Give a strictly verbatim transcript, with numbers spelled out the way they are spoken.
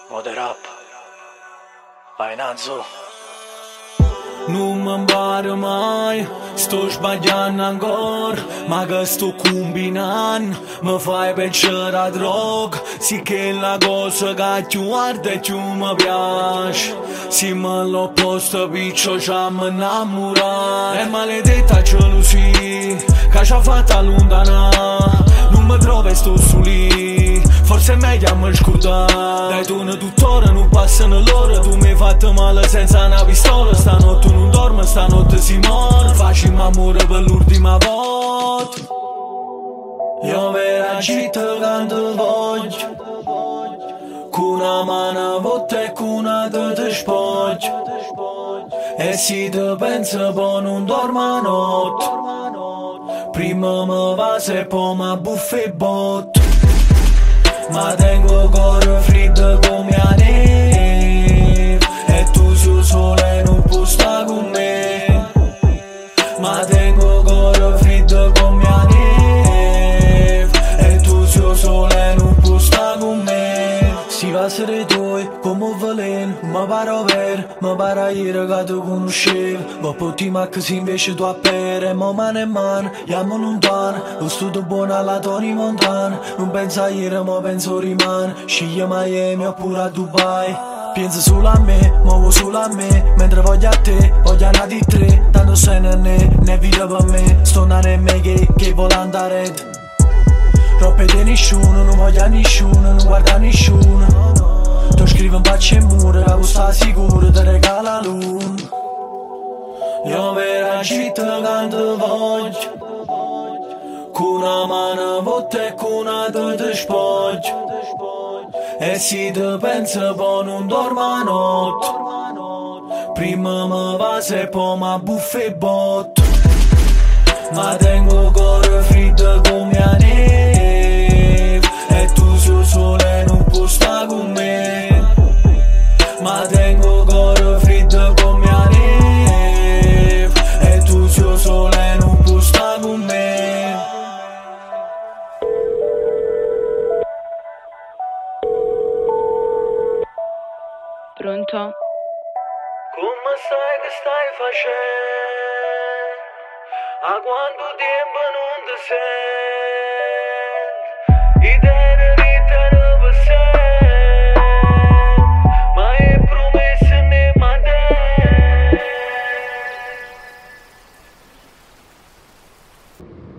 Moderap Vai Nazo. Nu mă îmbară mai, sto sbagliando ancora, ma che sto combinando mi fai pensare a droga. Sì che la cosa che più guarda e più mi piace, sì me l'ho posto piccio ci am innamorato. È maledetta gelosia che ci ha fatto allontanare, non mi trovo e sto su lì, forse è meglio mi scordare. Dai tu tuttora non passano l'ora, tu mi hai fatto male senza una pistola. Stanotte non dormo, stanotte si muore, facciamo amore per l'ultima volta. Io vera città quando voglio, con una mano votta e con una te spoglio. E se ti penso poi non dormo a notte, prima mi va se poi mi buffa e botto. Ma tengo cuore freddo come a neve, e tu sei sole non puoi stare con me. Ma tengo cuore freddo come a neve, e tu sei sole non puoi stare con me. Si va a essere tuoi come un veleno, mi pare vero, mi pare ieri che ti conoscevo. Ma poi ti manca se invece tu a pere, ma mano in mano, andiamo lontano. Lo studio buono alla Tony Montana, non penso a ieri ma penso rimane. Scegli Miami oppure a Dubai, pensa solo a me, muovo solo a me. Mentre voglio a te, voglio una di tre, tanto sei ne ne, ne vita per me. Sto nare in me che, che vola andare. Troppe di nessuno, non voglio a nessuno, non guarda a nessuno. Tu scrivi un paccio e muro, che sta sicuro, ti regala l'uno. Io vera città quando voglio, con una mano votta e con una te spoglio. E se ti penso poi non dormo a notte, prima mi va se poi mi buffa e botto. Ma tengo cuore freddo come a neve, e tu sei sole non puoi stare con me. Ma tengo cuore freddo come a neve, e tu sei sole non puoi stare con me. Pronto? Come sai che stai facendo? A quanto tempo non ti senti? Idee ritte per sempre, ma è promesso ne mantiene.